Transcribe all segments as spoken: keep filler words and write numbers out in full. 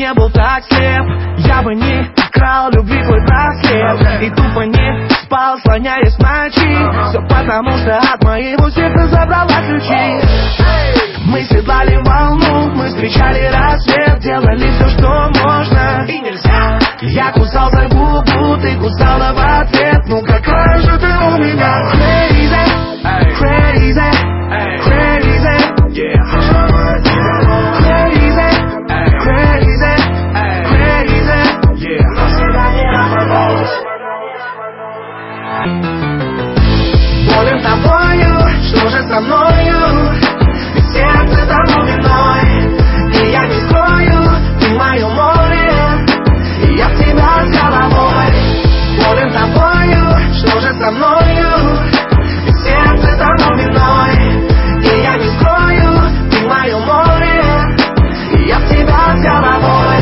не был так слеп, я бы не крал любви твой браслет и тупо не спал, слоняясь в ночи. Все потому, что от моего сердца забрала ключи. Мы седлали волну, мы встречали рассвет, делали все, что можно и нельзя. Я кусал за губу, ты кусала в ответ. Ну какая же ты у меня crazy, crazy, crazy, yeah. Crazy, crazy, crazy, yeah. Болен тобою, что же со мною? Ведь сердце тому виной, и я не скрою, ты мое море, и я в тебя с головой. Болен тобою, что же со мною? Ведь сердце тому виной, и я не скрою, ты мое море, и я в тебя с головой.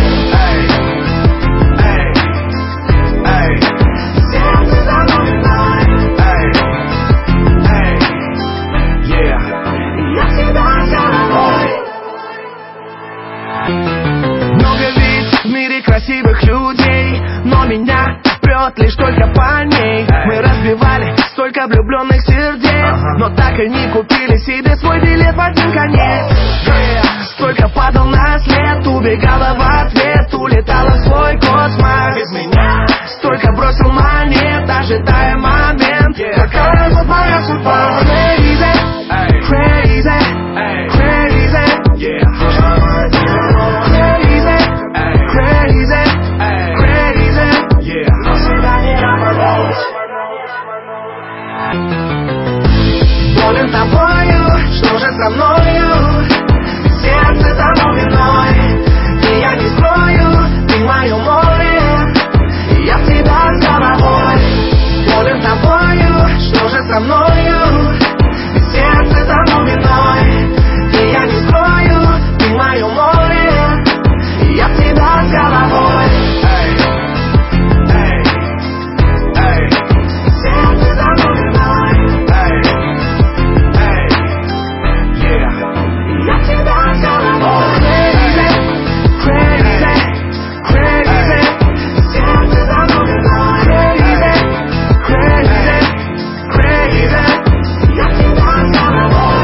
Эй, эй, эй, сердце тому виной, эй, эй, yeah, и я в тебя с головой. Много ведь в мире красивых людей, но меня прет лишь только по ней. Мы разбивали столько влюбленных сердец, но так и не купили себе свой билет в один конец. Столько падал на след, убегала в ответ, улетала в свой космос без меня. Столько бросил монет, ожидая момент. Какая же моя судьба? Crazy, crazy, crazy, yeah. Crazy, crazy, crazy, yeah. Болен тобою, что же со мною? Ведь сердце тому виной, и я не скрою, ты мое море, и я в тебя с головой. Болен тобою, что же со мною? Ведь сердце тому виной, и я не скрою, ты мое море, и я в тебя с головой. Эй, эй, эй, сердце тому виной, эй, эй, yeah, и я в тебя с головой. Crazy, crazy, сердце тому виной, crazy, crazy, crazy, я в тебя с головой.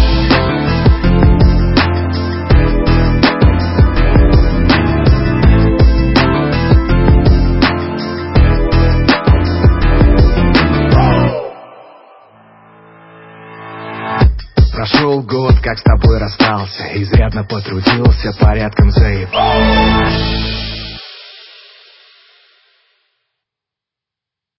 Прошел год, как с тобой расстался, изрядно потрудился, порядком заебал.